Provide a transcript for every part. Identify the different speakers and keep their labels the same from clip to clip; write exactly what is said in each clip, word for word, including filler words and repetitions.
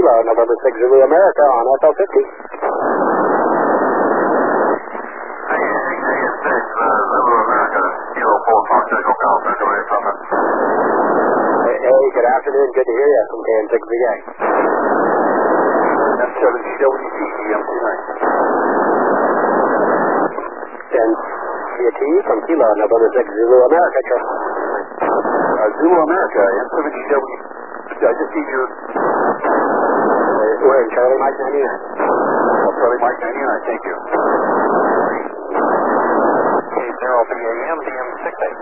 Speaker 1: Kilo, November six Zulu America on S L fifty. Hey, good afternoon. Good to hear you from K N six V A.
Speaker 2: M seven C W T, E M two nine.
Speaker 1: ten C T from Kilo, November six Zulu America.
Speaker 2: Uh, Zulu America, M seven C W. I just need your...
Speaker 1: We're in Charlie Mike ninety-nine.
Speaker 2: Oh, Charlie Mike ninety-nine, thank you.
Speaker 3: K zero B A M, D M six eight.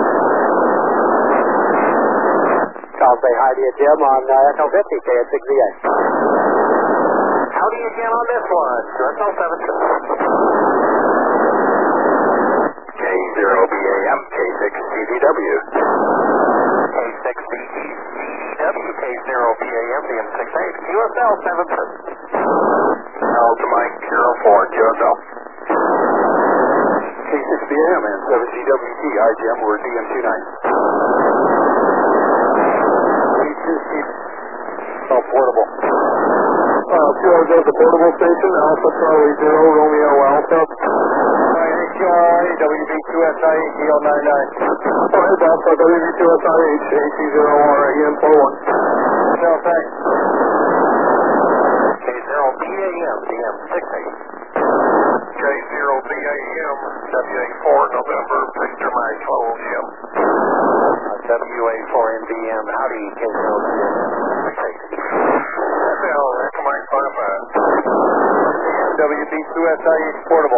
Speaker 1: I'll say hi to you, Jim, on uh, S L fifty, K N six V A.
Speaker 3: Howdy again on this one, S L seven.
Speaker 2: K zero B A M, K six C V W.
Speaker 3: K six C V W, K zero B A M, D M six eight, Q S L seven six.
Speaker 2: Delta Mike zero four, Q S L. K six B A M and seven C W T, I G M, we're D M two nine. Oh, portable.
Speaker 4: Uh, two oh goes to portable station, Alpha Charlie zero, Romeo Alpha.
Speaker 3: Alright, H R, W B two S I eight, D L ninety-nine.
Speaker 4: Alright, Alpha, W B two S I H, A C zero R A M four one.
Speaker 3: No, thanks. K zero B A M, D M six eight.
Speaker 2: K zero B A M, W A four, November, Victor Mike, Total Jim.
Speaker 3: W A four N V M, howdy, K zero B A M, six eight.
Speaker 2: F L, Victor Mike five five.
Speaker 3: W B two S I H, portable.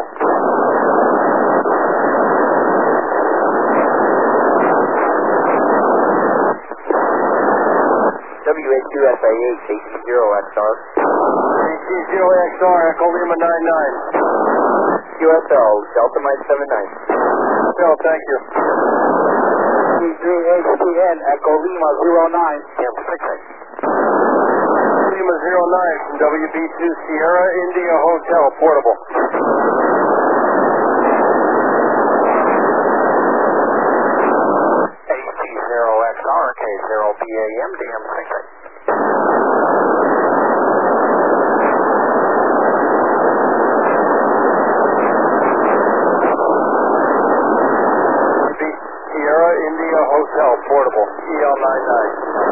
Speaker 1: W A two S A H, A C zero X R.
Speaker 3: A C zero X R, Echo Lima ninety-nine.
Speaker 1: Q S L, Delta Mike seven nine.
Speaker 3: No, thank you.
Speaker 1: C three H T N, Echo Lima zero nine.
Speaker 3: M six eight. Lima zero nine from W B two Sierra India Hotel, portable. A C zero X R, K zero B A M, D M six eight. Sierra India Hotel, portable, E L ninety-nine.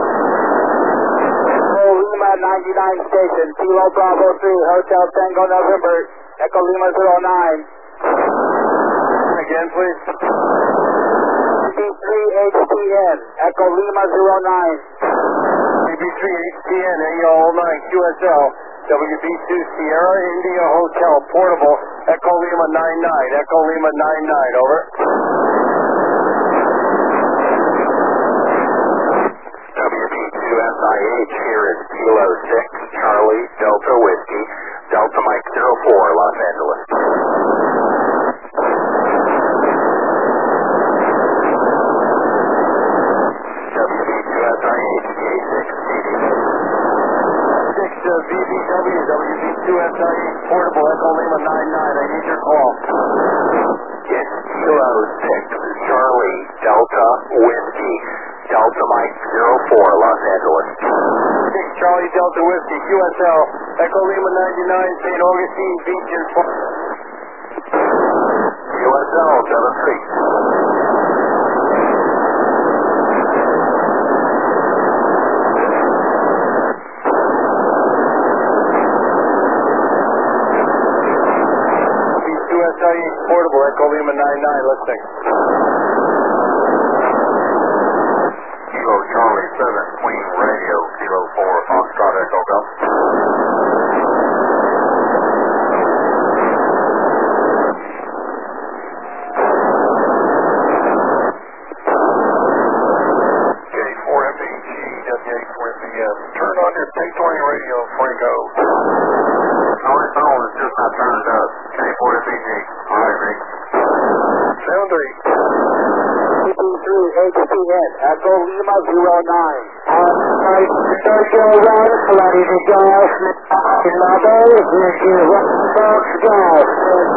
Speaker 1: Echo Lima ninety-nine station, Kilo Bravo three, Hotel Tango November, Echo Lima zero nine.
Speaker 3: Again, please.
Speaker 1: C three H T N, Echo Lima zero nine.
Speaker 3: W B three H T N, A O nine Q S L, W B two Sierra India Hotel, portable, Echo Lima ninety-nine, Echo Lima ninety-nine, over.
Speaker 2: W B two S I H, here is Kilo six, Charlie, Delta Whiskey, Delta Mike zero four, Los Angeles. W B two S I H, K six C D W.
Speaker 3: six uh, V B W, W B two S I H, portable, Echo Lima ninety-nine, I need your call.
Speaker 2: It's Kilo six, Charlie, Delta Whiskey, Delta Mike zero four, Los Angeles.
Speaker 3: six Charlie Delta Whiskey, Q S L, Echo Lima ninety-nine, Saint Augustine Beaches.
Speaker 2: Q S L, seven three.
Speaker 3: Q S L portable, Echo Lima ninety-nine, listening.
Speaker 2: Kilo Charlie seven, Queen Radio, Kilo four, Foxtrot Echo Golf. K four M B G, W A four M B S, turn on your K twenty radio, Franco. Our phone is just not turned up. K four M B G, alright, Rick. Sound three.
Speaker 1: C three H T N, Echo Lima zero nine. Alright, Sergio one, ready to golf. Labo, Yankee one, Fox Golf.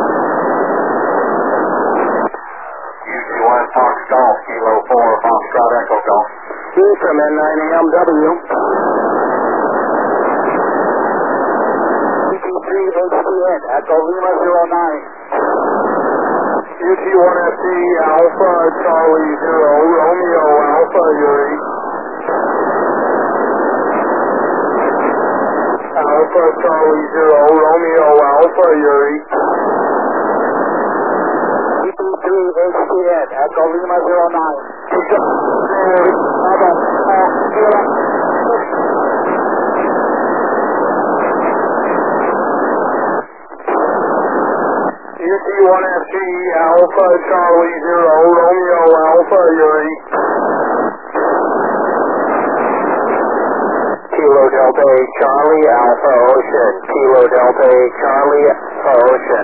Speaker 2: U G one, Fox Golf, Kilo four, Foxtrot Echo Golf.
Speaker 1: Two from N nine A M W. three H T N, Echo Lima zero nine.
Speaker 4: U T one F D Alpha Charlie zero Romeo Alpha Yuri. Alpha Charlie zero Romeo Alpha Yuri.
Speaker 1: U T three H T N, Echo Lima zero nine.
Speaker 4: U T one F G Alpha Charlie zero Romeo Alpha Yuri.
Speaker 3: Kilo Delta eight Charlie Alpha Ocean. Kilo Delta eight Charlie Alpha Ocean.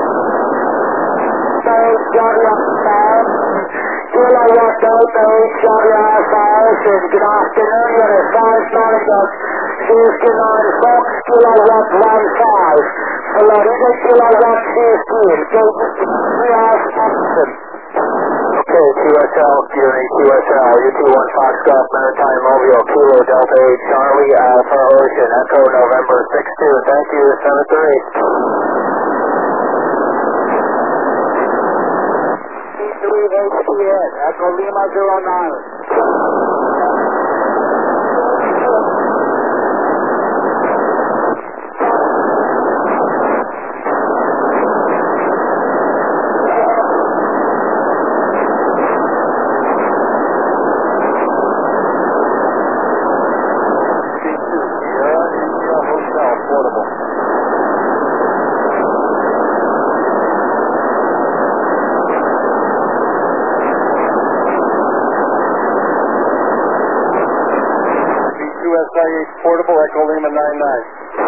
Speaker 1: Kilo Delta eight Charlie Alpha Ocean. Good afternoon, you're at five Manigat, sixty-nine Fox, Kilowatt one five. Florida Kilowatt fifteen. three Alpha Ocean.
Speaker 3: Okay, Q S L, Yuri, Q S L, U T one Foxtrot Maritime Mobile, Kilo Delta eight Charlie Alpha Ocean, Echo November six two, thank you, seven three.
Speaker 1: U T three H T N, Echo Lima zero nine.
Speaker 3: Portable, Echo Lima nine nine.